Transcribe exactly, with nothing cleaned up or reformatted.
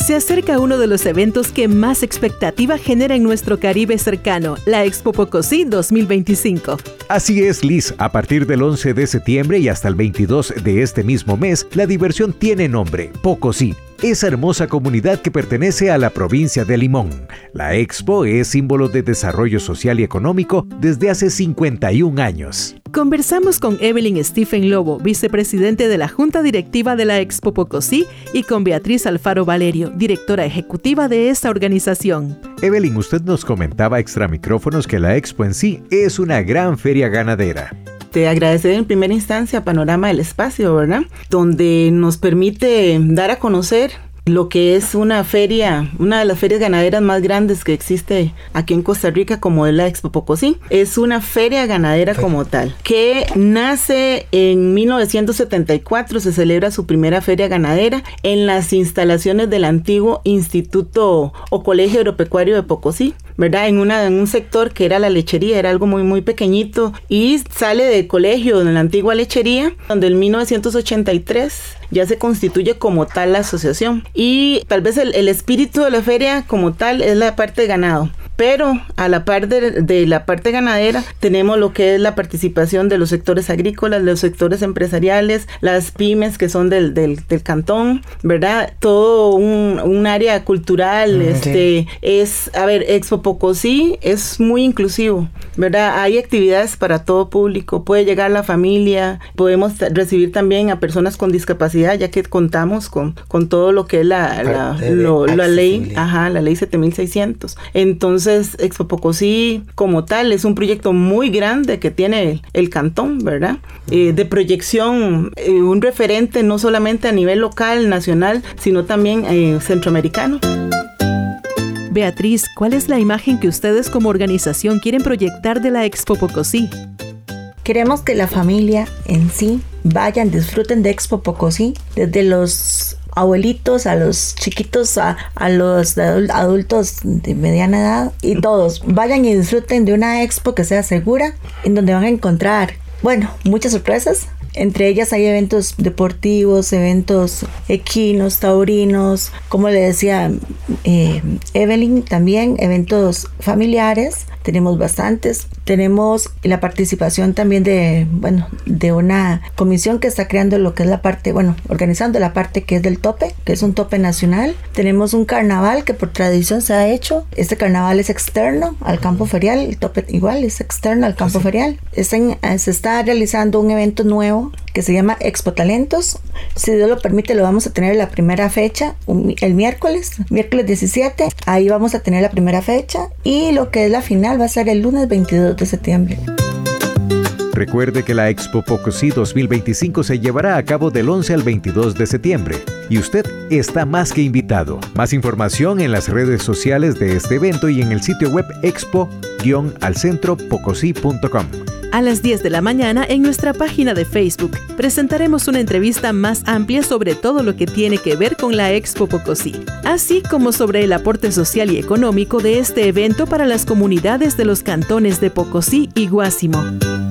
Se acerca uno de los eventos que más expectativa genera en nuestro Caribe cercano, la Expo Pocosí dos mil veinticinco. Así es, Liz. A partir del once de septiembre y hasta el veintidós de este mismo mes, la diversión tiene nombre, Pocosí. Esa hermosa comunidad que pertenece a la provincia de Limón. La Expo es símbolo de desarrollo social y económico desde hace cincuenta y un años. Conversamos con Evelyn Stephen Lobo, vicepresidente de la Junta Directiva de la Expo Pocosí, y con Beatriz Alfaro Valerio, directora ejecutiva de esta organización. Evelyn, usted nos comentaba extra micrófonos que la Expo en sí es una gran feria ganadera. Te agradecer en primera instancia a Panorama del Espacio, ¿verdad? Donde nos permite dar a conocer lo que es una feria, una de las ferias ganaderas más grandes que existe aquí en Costa Rica, como es la Expo Pocosí. Es una feria ganadera como tal, que nace en mil novecientos setenta y cuatro, se celebra su primera feria ganadera en las instalaciones del antiguo Instituto o Colegio Agropecuario de Pocosí, ¿verdad? En, una, en un sector que era la lechería, era algo muy, muy pequeñito, y sale del colegio, de la antigua lechería, donde en mil novecientos ochenta y tres ya se constituye como tal la asociación. Y tal vez el, el espíritu de la feria como tal es la parte de ganado. Pero a la par de, de la parte ganadera tenemos lo que es la participación de los sectores agrícolas, los sectores empresariales, las pymes que son del, del, del cantón, ¿verdad? Todo un, un área cultural, mm, este, sí. es, a ver, Expo Pocosí es muy inclusivo, ¿verdad? Hay actividades para todo público, puede llegar la familia, podemos t- recibir también a personas con discapacidad, ya que contamos con, con todo lo que es la, la, lo, la ley, ajá, la ley siete mil seiscientos. Entonces, Expo Pocosí como tal es un proyecto muy grande que tiene el, el cantón, ¿verdad? Eh, de proyección, eh, un referente no solamente a nivel local, nacional, sino también eh, centroamericano. Beatriz, ¿cuál es la imagen que ustedes como organización quieren proyectar de la Expo Pocosí? Queremos que la familia en sí vayan, disfruten de Expo Pocosí, desde los abuelitos, a los chiquitos, a, a los adultos de mediana edad, y todos vayan y disfruten de una expo que sea segura, en donde van a encontrar, bueno, muchas sorpresas. Entre ellas hay eventos deportivos, eventos equinos, taurinos, como le decía eh, Evelyn, también eventos familiares, tenemos bastantes. Tenemos la participación también de, bueno, de una comisión que está creando lo que es la parte, bueno, organizando la parte que es del tope, que es un tope nacional. Tenemos un carnaval que por tradición se ha hecho. Este carnaval es externo al campo ferial, el tope igual es externo al campo ferial. Están, se está realizando un evento nuevo que se llama Expo Talentos. Si Dios lo permite, lo vamos a tener la primera fecha un, el miércoles, miércoles diecisiete. Ahí vamos a tener la primera fecha, y lo que es la final va a ser el lunes veintidós de septiembre. Recuerde que la Expo Pocosí dos mil veinticinco se llevará a cabo del once al veintidós de septiembre y usted está más que invitado. Más información en las redes sociales de este evento y en el sitio web expo guion al centro pocosí punto com. A las diez de la mañana en nuestra página de Facebook presentaremos una entrevista más amplia sobre todo lo que tiene que ver con la Expo Pocosí, así como sobre el aporte social y económico de este evento para las comunidades de los cantones de Pocosí y Guásimo.